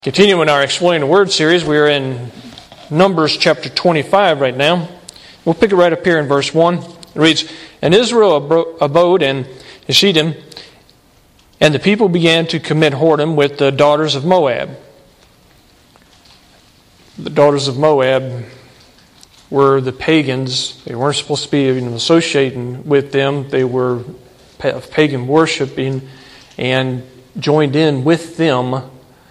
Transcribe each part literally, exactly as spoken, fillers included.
Continuing our Exploring the Word series, we are in Numbers chapter twenty-five right now. We'll pick it right up here in verse one. It reads, "And Israel abode in Shittim, and the people began to commit whoredom with the daughters of Moab." The daughters of Moab were the pagans. They weren't supposed to be even associating with them. They were of pagan worshiping and joined in with them.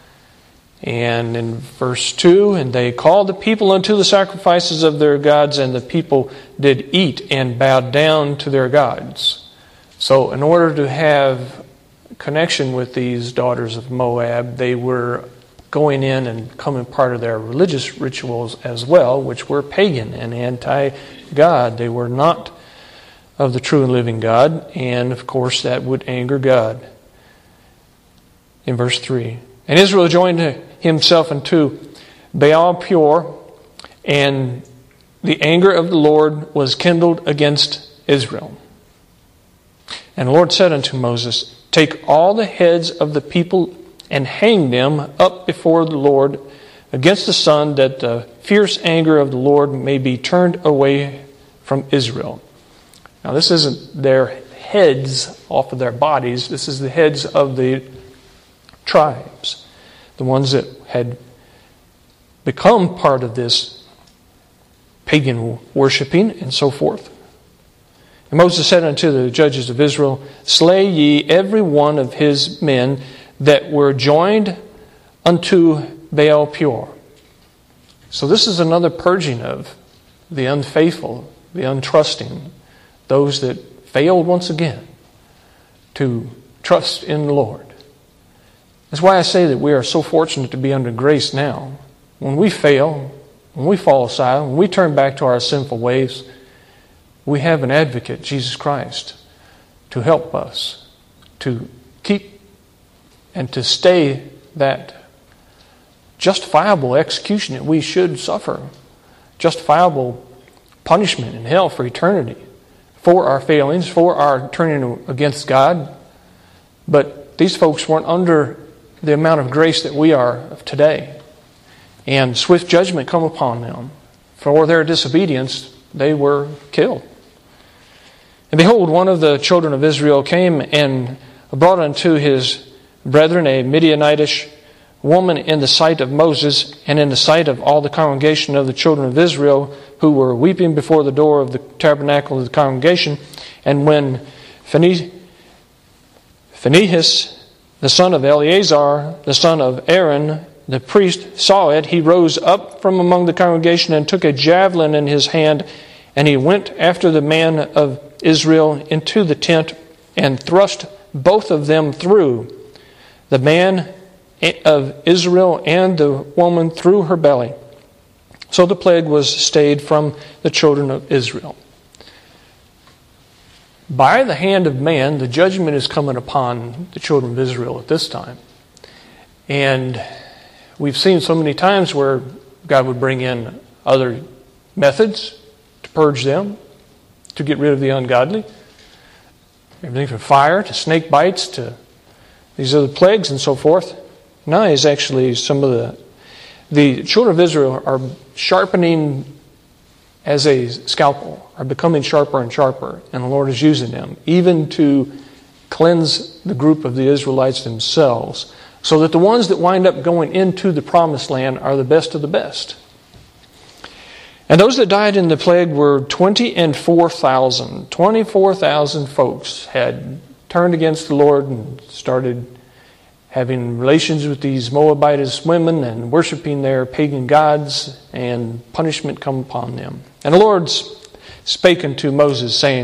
And in verse two, "And they called the people unto the sacrifices of their gods, and the people did eat and bowed down to their gods." So in order to have connection with these daughters of Moab, they were going in and becoming part of their religious rituals as well, which were pagan and anti-God. They were not of the true and living God, and of course that would anger God. In verse three, "And Israel joined himself unto Baal Peor, and the anger of the Lord was kindled against Israel. And the Lord said unto Moses, Take all the heads of the people and hang them up before the Lord against the sun, that the fierce anger of the Lord may be turned away from Israel." Now this isn't their heads off of their bodies. This is the heads of the tribes, the ones that had become part of this pagan worshiping and so forth. "And Moses said unto the judges of Israel, Slay ye every one of his men that were joined unto Baal Peor." So this is another purging of the unfaithful, the untrusting, those that failed once again to trust in the Lord. That's why I say that we are so fortunate to be under grace now. When we fail, when we fall aside, when we turn back to our sinful ways, we have an advocate, Jesus Christ, to help us to keep and to stay that justifiable execution that we should suffer, justifiable punishment in hell for eternity, for our failings, for our turning against God. But these folks weren't under the amount of grace that we are of today. And swift judgment come upon them. For their disobedience, they were killed. "And behold, one of the children of Israel came and brought unto his brethren a Midianitish woman in the sight of Moses, and in the sight of all the congregation of the children of Israel, who were weeping before the door of the tabernacle of the congregation. And when Phinehas, the son of Eleazar, the son of Aaron, the priest, saw it, he rose up from among the congregation and took a javelin in his hand, and he went after the man of Israel into the tent and thrust both of them through, the man of Israel and the woman through her belly. So the plague was stayed from the children of Israel." By the hand of man, the judgment is coming upon the children of Israel at this time. And we've seen so many times where God would bring in other methods to purge them, to get rid of the ungodly. Everything from fire to snake bites to these other plagues and so forth. Now is actually some of the... The children of Israel are sharpening as a scalpel, are becoming sharper and sharper, and the Lord is using them, even to cleanse the group of the Israelites themselves, so that the ones that wind up going into the promised land are the best of the best. "And those that died in the plague were twenty and four thousand. Twenty-four thousand folks had turned against the Lord and started having relations with these Moabitess women and worshiping their pagan gods, and punishment come upon them. And the Lord spake unto Moses, saying,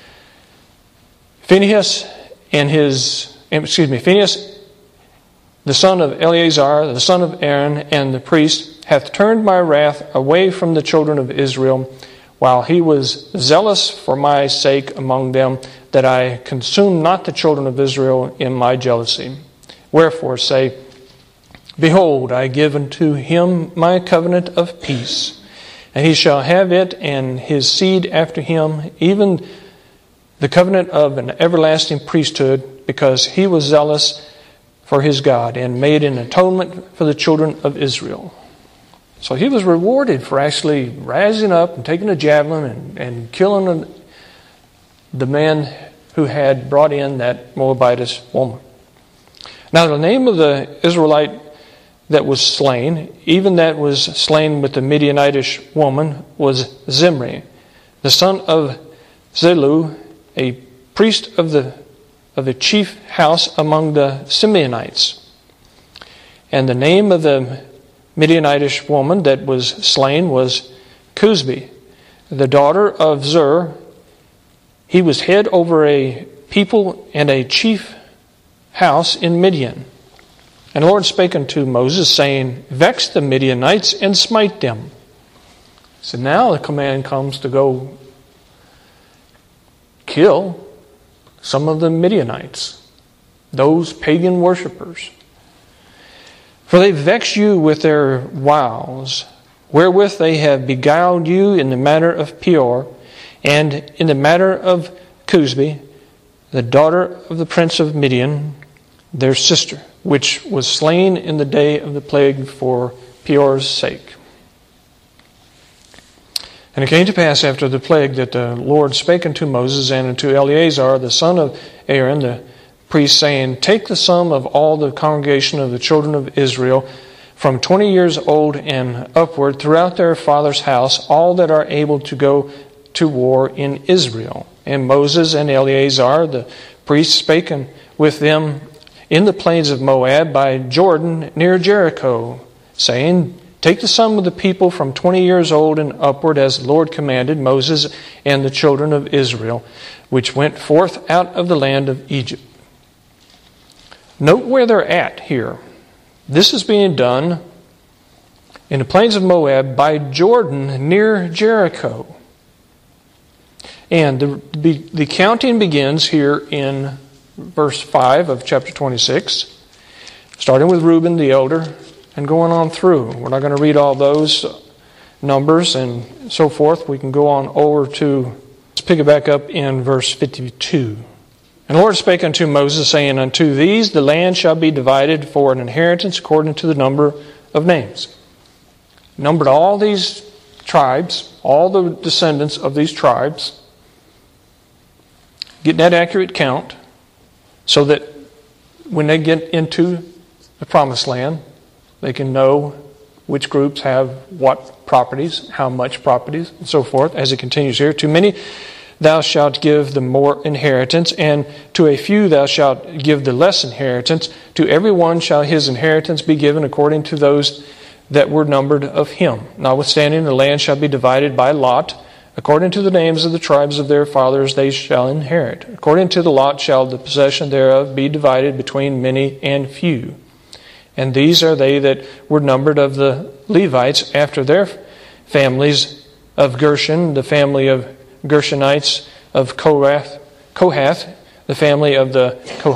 Phinehas and his, excuse me, Phinehas, the son of Eleazar, the son of Aaron, and the priest, hath turned my wrath away from the children of Israel, while he was zealous for my sake among them, that I consume not the children of Israel in my jealousy. Wherefore say, Behold, I give unto him my covenant of peace, and he shall have it, and his seed after him, even the covenant of an everlasting priesthood, because he was zealous for his God and made an atonement for the children of Israel. So he was rewarded for actually rising up and taking a javelin and, and killing the man who had brought in that Moabitess woman. Now the name of the Israelite that was slain, even that was slain with the Midianitish woman, was Zimri, the son of Zelu, a priest of the of a chief house among the Simeonites. And the name of the Midianitish woman that was slain was Cusbi, the daughter of Zur. He was head over a people and a chief house in Midian. And the Lord spake unto Moses, saying, Vex the Midianites and smite them. So now the command comes to go kill some of the Midianites, those pagan worshippers. For they vex you with their wiles, wherewith they have beguiled you in the matter of Peor, and in the matter of Cusbi, the daughter of the prince of Midian, their sister, which was slain in the day of the plague for Peor's sake. And it came to pass after the plague that the Lord spake unto Moses and unto Eleazar, the son of Aaron, the priest, saying, Take the sum of all the congregation of the children of Israel, from twenty years old and upward, throughout their father's house, all that are able to go to war in Israel. And Moses and Eleazar, the priest, spake with them in the plains of Moab by Jordan near Jericho, saying, Take the sum of the people from twenty years old and upward, as the Lord commanded Moses and the children of Israel, which went forth out of the land of Egypt. Note where they're at here. This is being done in the plains of Moab by Jordan near Jericho. And the, the, the counting begins here in verse five of chapter twenty-six, starting with Reuben the elder and going on through. We're not going to read all those numbers and so forth. We can go on over to, let's pick it back up in verse fifty-two. And the Lord spake unto Moses, saying, Unto these the land shall be divided for an inheritance according to the number of names. Numbered all these tribes, all the descendants of these tribes, getting that accurate count, so that when they get into the promised land, they can know which groups have what properties, how much properties, and so forth, as it continues here. To many thou shalt give the more inheritance, and to a few thou shalt give the less inheritance. To every one shall his inheritance be given according to those that were numbered of him. Notwithstanding, the land shall be divided by lot. According to the names of the tribes of their fathers they shall inherit. According to the lot shall the possession thereof be divided between many and few. And these are they that were numbered of the Levites after their families, of Gershon, the family of Gershonites, of Kohath, Kohath the family of the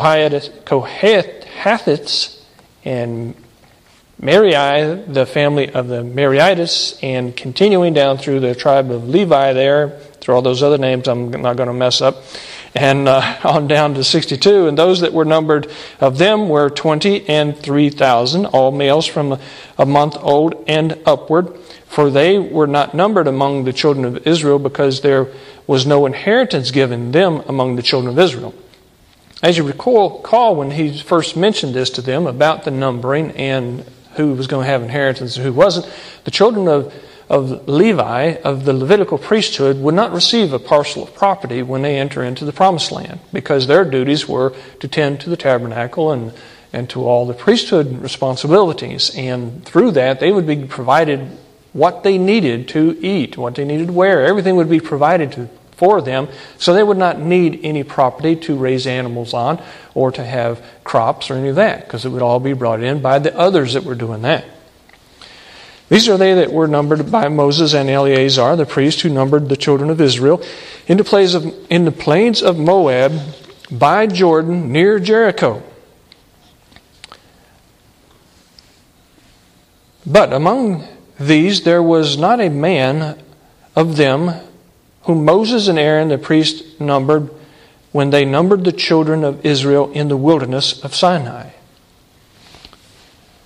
Kohathites, and Merari, the family of the Merarites, and continuing down through the tribe of Levi there, through all those other names I'm not going to mess up, and uh, on down to sixty-two. And those that were numbered of them were twenty and three thousand, all males from a month old and upward. For they were not numbered among the children of Israel, because there was no inheritance given them among the children of Israel. As you recall, recall when he first mentioned this to them about the numbering and who was going to have inheritance and who wasn't, the children of, of Levi, of the Levitical priesthood, would not receive a parcel of property when they enter into the promised land, because their duties were to tend to the tabernacle and, and to all the priesthood responsibilities. And through that, they would be provided what they needed to eat, what they needed to wear. Everything would be provided to for them, so they would not need any property to raise animals on or to have crops or any of that, because it would all be brought in by the others that were doing that. These are they that were numbered by Moses and Eleazar, the priest, who numbered the children of Israel in the plains of, in the plains of Moab by Jordan near Jericho. But among these there was not a man of them whom Moses and Aaron the priest numbered when they numbered the children of Israel in the wilderness of Sinai.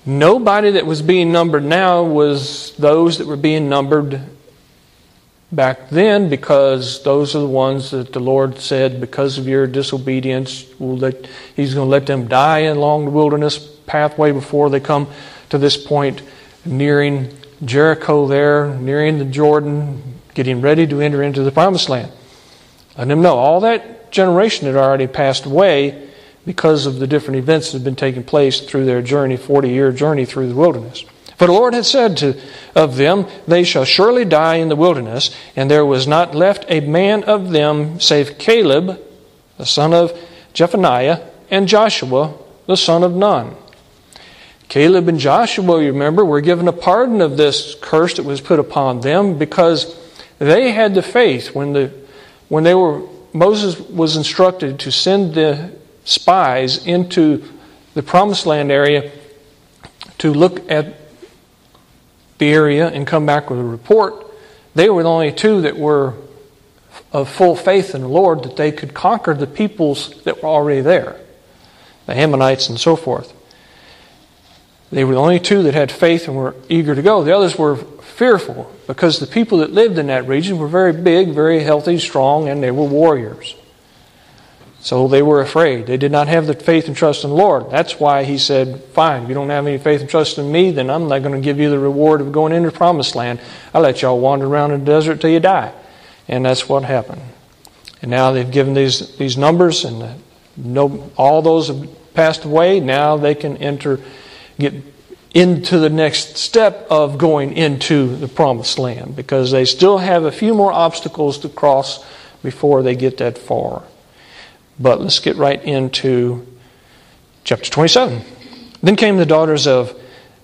Nobody that was being numbered now was those that were being numbered back then, because those are the ones that the Lord said, because of your disobedience, will let, He's going to let them die along the wilderness pathway before they come to this point, nearing Jericho there, nearing the Jordan, getting ready to enter into the Promised Land. Let them know all that generation had already passed away because of the different events that had been taking place through their journey, forty-year journey through the wilderness. For the Lord had said to of them, they shall surely die in the wilderness, and there was not left a man of them save Caleb, the son of Jephunneh, and Joshua, the son of Nun. Caleb and Joshua, you remember, were given a pardon of this curse that was put upon them because they had the faith. When the when they were Moses was instructed to send the spies into the Promised Land area to look at the area and come back with a report. They were the only two that were of full faith in the Lord, that they could conquer the peoples that were already there, the Ammonites and so forth. They were the only two that had faith and were eager to go. The others were fearful because the people that lived in that region were very big, very healthy, strong, and they were warriors. So they were afraid. They did not have the faith and trust in the Lord. That's why He said, fine, if you don't have any faith and trust in me, then I'm not going to give you the reward of going into the Promised Land. I'll let y'all wander around in the desert till you die. And that's what happened. And now they've given these these numbers, and no, all those have passed away. Now they can enter, get into the next step of going into the Promised Land, because they still have a few more obstacles to cross before they get that far. But let's get right into chapter twenty-seven. Then came the daughters of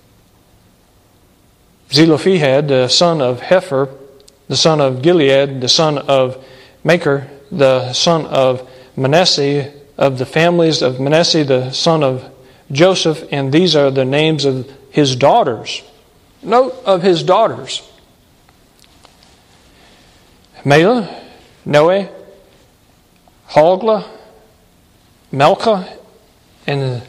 Zelophehad, the son of Hepher, the son of Gilead, the son of Machir, the son of Manasseh, of the families of Manasseh, the son of Joseph, and these are the names of his daughters. Note of his daughters: Mahlah, Noah, Hoglah, Milcah, and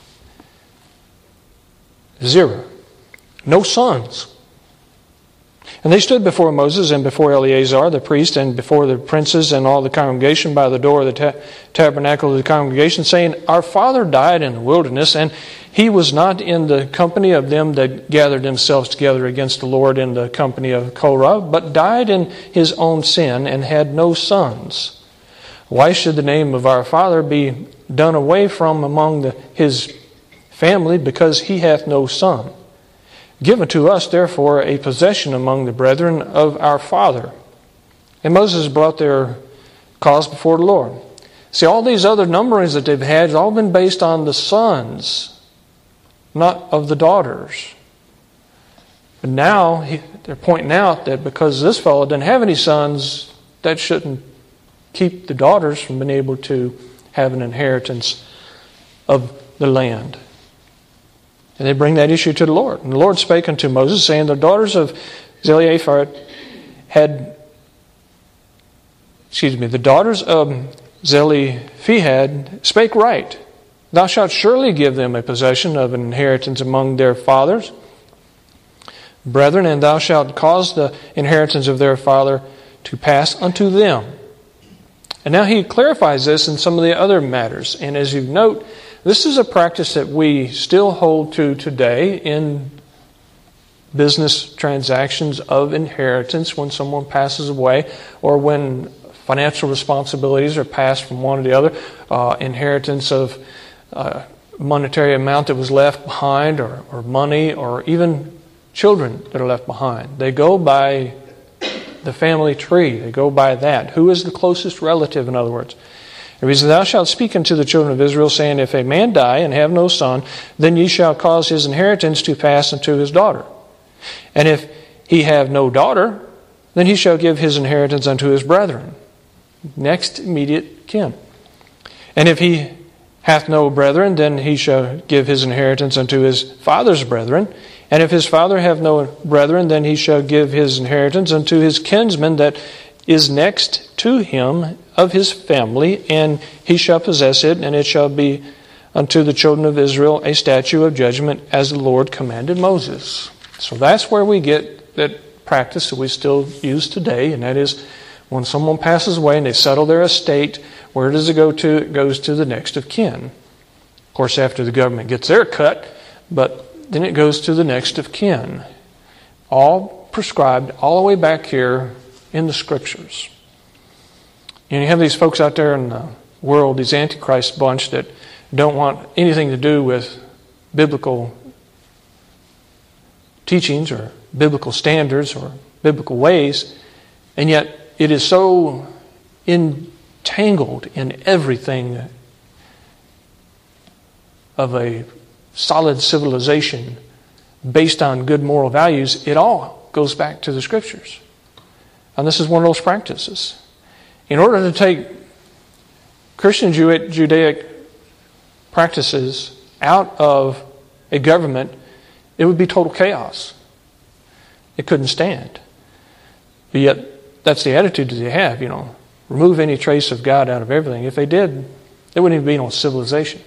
Zerah. No sons. And they stood before Moses and before Eleazar the priest and before the princes and all the congregation by the door of the ta- tabernacle of the congregation, saying, Our father died in the wilderness, and he was not in the company of them that gathered themselves together against the Lord in the company of Korah, but died in his own sin and had no sons. Why should the name of our father be done away from among the, his family, because he hath no son? Give unto us, therefore, a possession among the brethren of our father. And Moses brought their cause before the Lord. See, all these other numberings that they've had have all been based on the sons, not of the daughters. But now he, they're pointing out that because this fellow didn't have any sons, that shouldn't keep the daughters from being able to have an inheritance of the land. And they bring that issue to the Lord. And the Lord spake unto Moses, saying, The daughters of Zelophehad had, excuse me, the daughters of Zelophehad spake right. Thou shalt surely give them a possession of an inheritance among their fathers, brethren, and thou shalt cause the inheritance of their father to pass unto them. And now he clarifies this in some of the other matters. And as you note, this is a practice that we still hold to today in business transactions of inheritance when someone passes away, or when financial responsibilities are passed from one to the other, uh, inheritance of uh, monetary amount that was left behind, or, or money, or even children that are left behind. They go by the family tree. They go by that. Who is the closest relative, in other words? It reads, Thou shalt speak unto the children of Israel, saying, If a man die and have no son, then ye shall cause his inheritance to pass unto his daughter. And if he have no daughter, then he shall give his inheritance unto his brethren. Next immediate kin. And if he hath no brethren, then he shall give his inheritance unto his father's brethren. And if his father have no brethren, then he shall give his inheritance unto his kinsman that is next to him of his family, and he shall possess it, and it shall be unto the children of Israel a statute of judgment as the Lord commanded Moses. So that's where we get that practice that we still use today, and that is when someone passes away and they settle their estate, where does it go to? It goes to the next of kin. Of course, after the government gets their cut, but then it goes to the next of kin. All prescribed all the way back here in the Scriptures. And you have these folks out there in the world, these Antichrist bunch that don't want anything to do with biblical teachings or biblical standards or biblical ways, and yet it is so entangled in everything of a solid civilization based on good moral values. It all goes back to the Scriptures. And this is one of those practices. In order to take Christian Judaic practices out of a government, it would be total chaos. It couldn't stand. But yet, that's the attitude that they have, you know. Remove any trace of God out of everything. If they did, there wouldn't even be no civilization.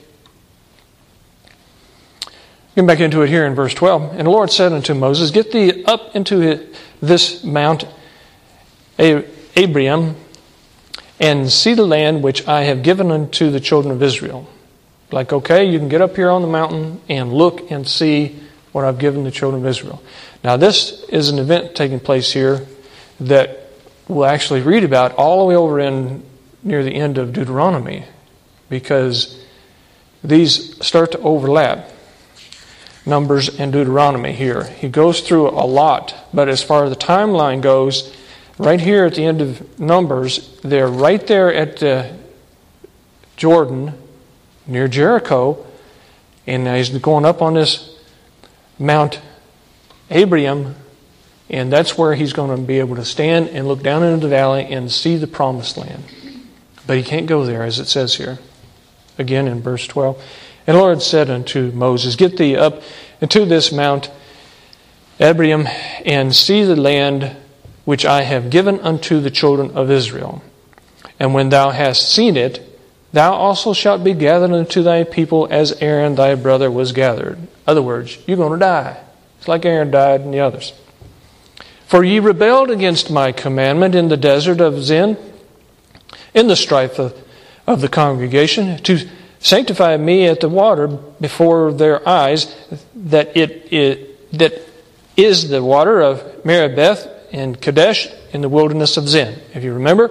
Getting back into it here in verse twelve. And the Lord said unto Moses, Get thee up into this mount Abiram, and see the land which I have given unto the children of Israel. Like, okay, you can get up here on the mountain and look and see what I've given the children of Israel. Now, this is an event taking place here that we'll actually read about all the way over in near the end of Deuteronomy, because these start to overlap. Numbers and Deuteronomy here. He goes through a lot, but as far as the timeline goes, right here at the end of Numbers, they're right there at the Jordan, near Jericho, and he's going up on this Mount Abiram, and that's where he's going to be able to stand and look down into the valley and see the promised land. But he can't go there, as it says here. Again in verse twelve. And the Lord said unto Moses, Get thee up into this Mount Abiram, and see the land which I have given unto the children of Israel. And when thou hast seen it, thou also shalt be gathered unto thy people as Aaron thy brother was gathered. In other words, you're going to die. It's like Aaron died and the others. For ye rebelled against my commandment in the desert of Zin, in the strife of, of the congregation, to sanctify me at the water before their eyes, that it, it that is the water of Meribeth and Kadesh in the wilderness of Zin. If you remember,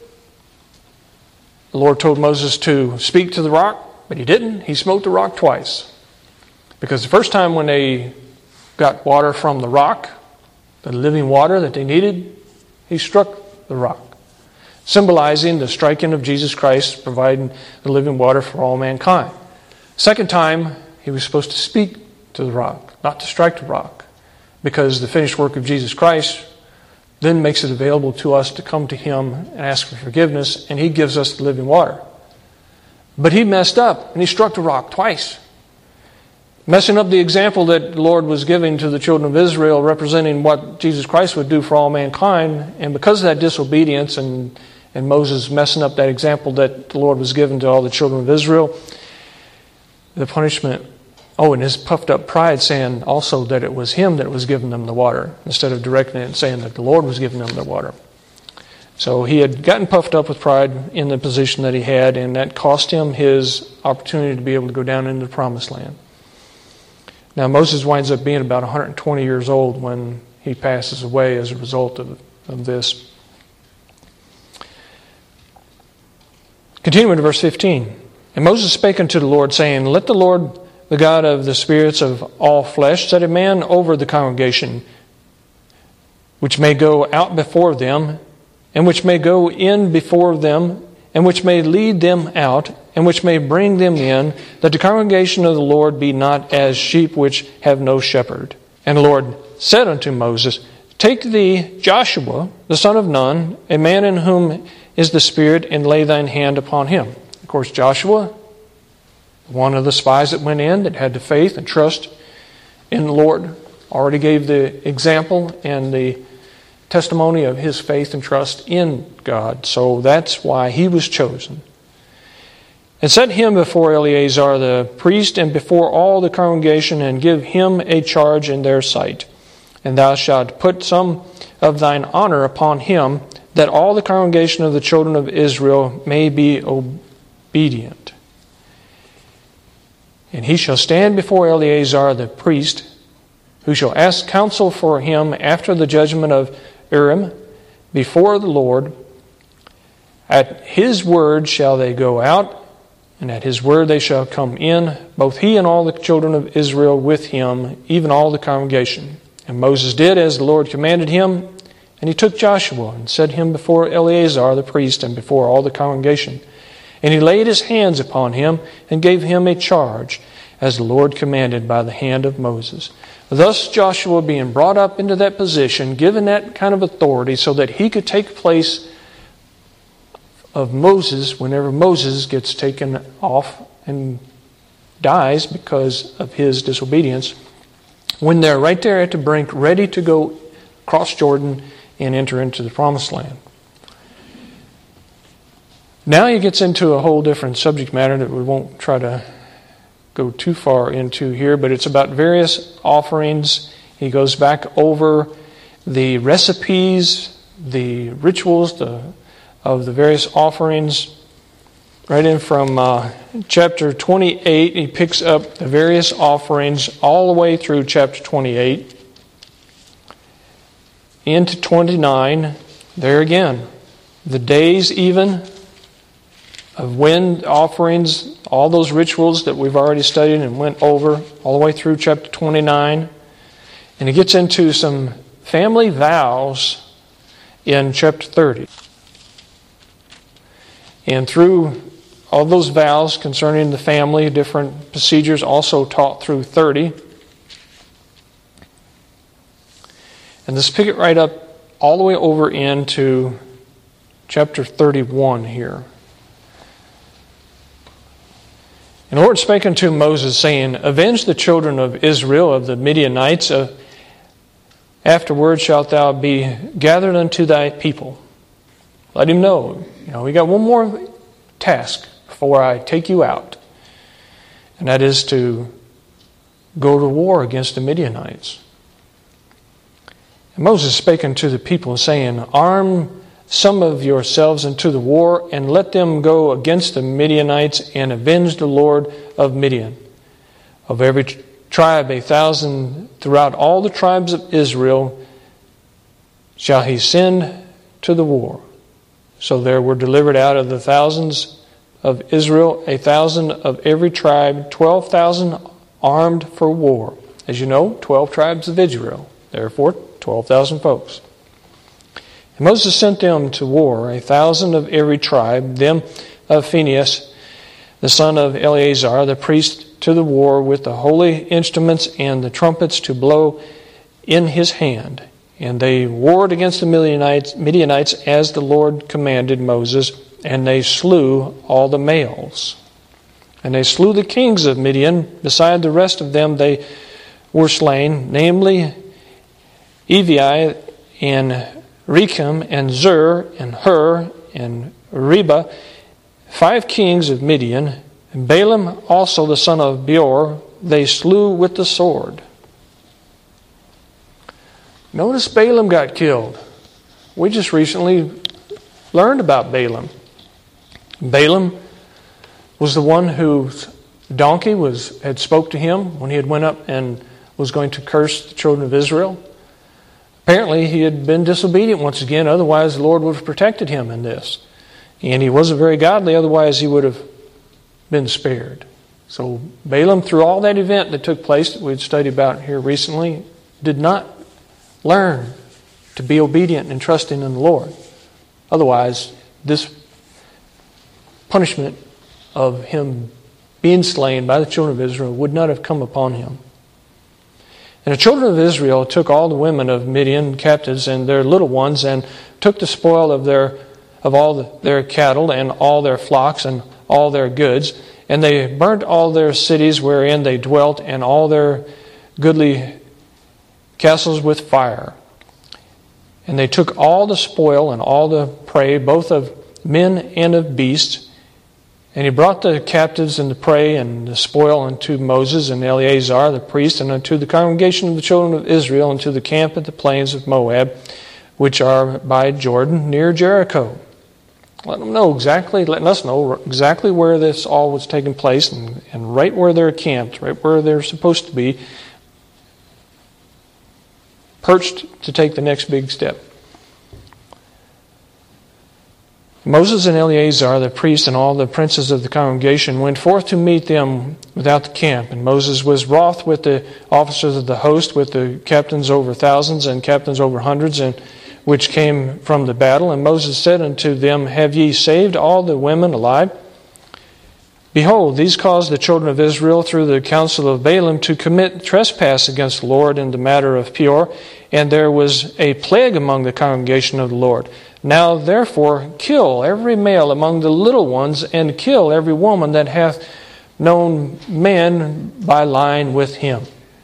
the Lord told Moses to speak to the rock, but he didn't. He smote the rock twice. Because the first time when they got water from the rock, the living water that they needed, he struck the rock, symbolizing the striking of Jesus Christ, providing the living water for all mankind. Second time, he was supposed to speak to the rock, not to strike the rock, because the finished work of Jesus Christ then makes it available to us to come to Him and ask for forgiveness, and He gives us the living water. But he messed up, and he struck the rock twice, messing up the example that the Lord was giving to the children of Israel, representing what Jesus Christ would do for all mankind. And because of that disobedience and, and Moses messing up that example that the Lord was given to all the children of Israel, the punishment, oh, and his puffed up pride saying also that it was him that was giving them the water, instead of directing it and saying that the Lord was giving them the water. So he had gotten puffed up with pride in the position that he had, and that cost him his opportunity to be able to go down into the promised land. Now Moses winds up being about one hundred twenty years old when he passes away as a result of, of this. Continuing to verse fifteen. And Moses spake unto the Lord, saying, Let the Lord, the God of the spirits of all flesh, set a man over the congregation, which may go out before them, and which may go in before them, and which may lead them out, and which may bring them in, that the congregation of the Lord be not as sheep which have no shepherd. And the Lord said unto Moses, Take thee Joshua, the son of Nun, a man in whom is the Spirit, and lay thine hand upon him. Of course, Joshua, one of the spies that went in, that had the faith and trust in the Lord, already gave the example and the testimony of his faith and trust in God. So that's why he was chosen. And set him before Eleazar the priest and before all the congregation, and give him a charge in their sight. And thou shalt put some of thine honor upon him, that all the congregation of the children of Israel may be obedient. And he shall stand before Eleazar the priest, who shall ask counsel for him after the judgment of Urim before the Lord. At his word shall they go out, and at his word they shall come in, both he and all the children of Israel with him, even all the congregation. And Moses did as the Lord commanded him, and he took Joshua and set him before Eleazar the priest and before all the congregation. And he laid his hands upon him and gave him a charge, as the Lord commanded by the hand of Moses. Thus Joshua, being brought up into that position, given that kind of authority so that he could take place of Moses whenever Moses gets taken off and dies because of his disobedience, when they're right there at the brink, ready to go cross Jordan and enter into the promised land. Now he gets into a whole different subject matter that we won't try to go too far into here, but it's about various offerings. He goes back over the recipes, the rituals the, of the various offerings. Right in from uh, chapter twenty-eight, he picks up the various offerings all the way through chapter twenty-eight. Into twenty-nine, there again, the days even of when offerings, all those rituals that we've already studied and went over, all the way through chapter twenty-nine. And he gets into some family vows in chapter thirty. And through all those vows concerning the family, different procedures also taught through thirty. And let's pick it right up all the way over into chapter thirty-one here. And the Lord spake unto Moses, saying, Avenge the children of Israel of the Midianites. Uh, afterward shalt thou be gathered unto thy people. Let him know, you know, we got one more task before I take you out. And that is to go to war against the Midianites. And Moses spake unto the people, saying, Arm some of yourselves unto the war, and let them go against the Midianites, and avenge the Lord of Midian. Of every tribe a thousand throughout all the tribes of Israel shall he send to the war. So there were delivered out of the thousands of Israel a thousand of every tribe, twelve thousand armed for war. As you know, twelve tribes of Israel. Therefore, twelve thousand folks. And Moses sent them to war, a thousand of every tribe, them of Phinehas, the son of Eleazar, the priest, to the war with the holy instruments and the trumpets to blow in his hand. And they warred against the Midianites, Midianites as the Lord commanded Moses, and they slew all the males. And they slew the kings of Midian. Beside the rest of them they were slain, namely Evi and Rechem and Zur and Hur and Reba, five kings of Midian. And Balaam also the son of Beor they slew with the sword. Notice Balaam got killed. We just recently learned about Balaam. Balaam was the one whose donkey was had spoke to him when he had went up and was going to curse the children of Israel. Apparently he had been disobedient once again, otherwise the Lord would have protected him in this. And he wasn't very godly, otherwise he would have been spared. So Balaam, through all that event that took place that we'd studied about here recently, did not learn to be obedient and trusting in the Lord. Otherwise, this punishment of him being slain by the children of Israel would not have come upon him. And the children of Israel took all the women of Midian captives and their little ones, and took the spoil of their of all the, their cattle and all their flocks and all their goods, and they burnt all their cities wherein they dwelt, and all their goodly castles with fire. And they took all the spoil and all the prey, both of men and of beasts, And he brought the captives and the prey and the spoil unto Moses and Eleazar the priest, and unto the congregation of the children of Israel, unto the camp at the plains of Moab, which are by Jordan, near Jericho. Let them know exactly, letting us know exactly where this all was taking place, and, and right where they're camped, right where they're supposed to be, perched to take the next big step. Moses and Eleazar, the priest, and all the princes of the congregation went forth to meet them without the camp. And Moses was wroth with the officers of the host, with the captains over thousands and captains over hundreds, and which came from the battle. And Moses said unto them, Have ye saved all the women alive? Behold, these caused the children of Israel through the counsel of Balaam to commit trespass against the Lord in the matter of Peor, and there was a plague among the congregation of the Lord. Now therefore kill every male among the little ones, and kill every woman that hath known man by lying with him.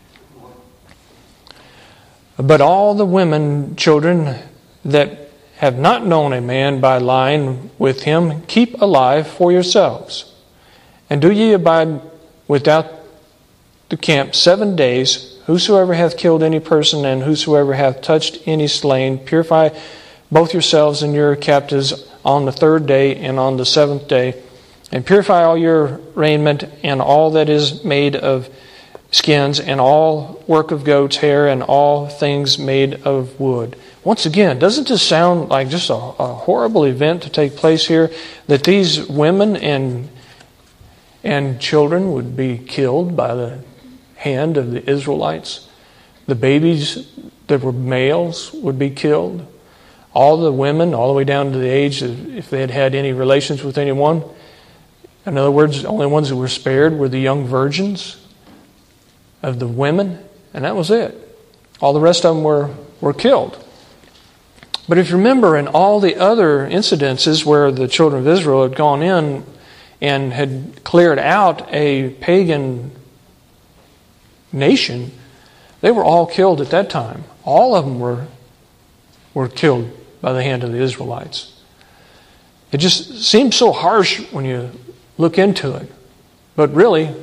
But all the women, children that have not known a man by lying with him, keep alive for yourselves. And do ye abide without the camp seven days. Whosoever hath killed any person, and whosoever hath touched any slain, purify both yourselves and your captives on the third day and on the seventh day. And purify all your raiment, and all that is made of skins, and all work of goat's hair, and all things made of wood. Once again, doesn't this sound like just a, a horrible event to take place here? That these women and and children would be killed by the hand of the Israelites. The babies that were males would be killed. All the women, all the way down to the age of if they had had any relations with anyone. In other words, the only ones that were spared were the young virgins of the women, and that was it. All the rest of them were, were killed. But if you remember, in all the other incidences where the children of Israel had gone in and had cleared out a pagan nation, they were all killed at that time. All of them were, were killed by the hand of the Israelites. It just seems so harsh when you look into it. But really,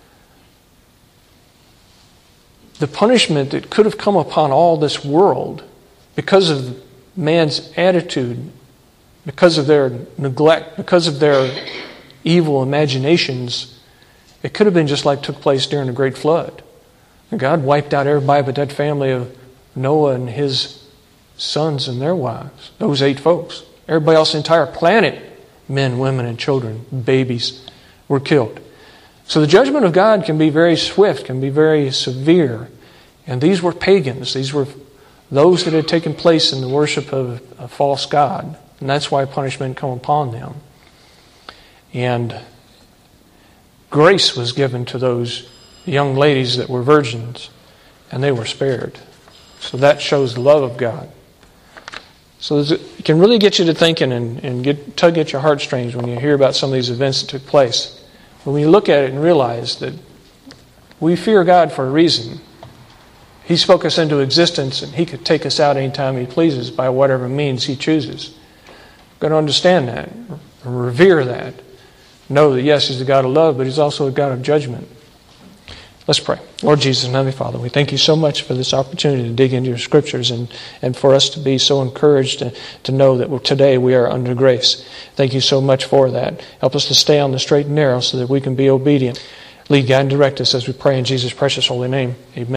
the punishment that could have come upon all this world because of man's attitude, because of their neglect, because of their evil imaginations, it could have been just like took place during the Great Flood. And God wiped out everybody but that family of Noah and his sons and their wives. Those eight folks. Everybody else, the entire planet, men, women, and children, babies, were killed. So the judgment of God can be very swift, can be very severe. And these were pagans. These were those that had taken place in the worship of a false god. And that's why punishment came upon them. And grace was given to those young ladies that were virgins, and they were spared. So that shows the love of God. So it can really get you to thinking and, and get, tug at your heartstrings when you hear about some of these events that took place. But when you look at it and realize that we fear God for a reason. He spoke us into existence, and He could take us out anytime He pleases by whatever means He chooses. We've got to understand that, revere that. Know that, yes, He's a God of love, but He's also a God of judgment. Let's pray. Lord Jesus and Heavenly Father, we thank You so much for this opportunity to dig into Your Scriptures and, and for us to be so encouraged to, to know that today we are under grace. Thank You so much for that. Help us to stay on the straight and narrow so that we can be obedient. Lead, guide, and direct us as we pray in Jesus' precious holy name. Amen.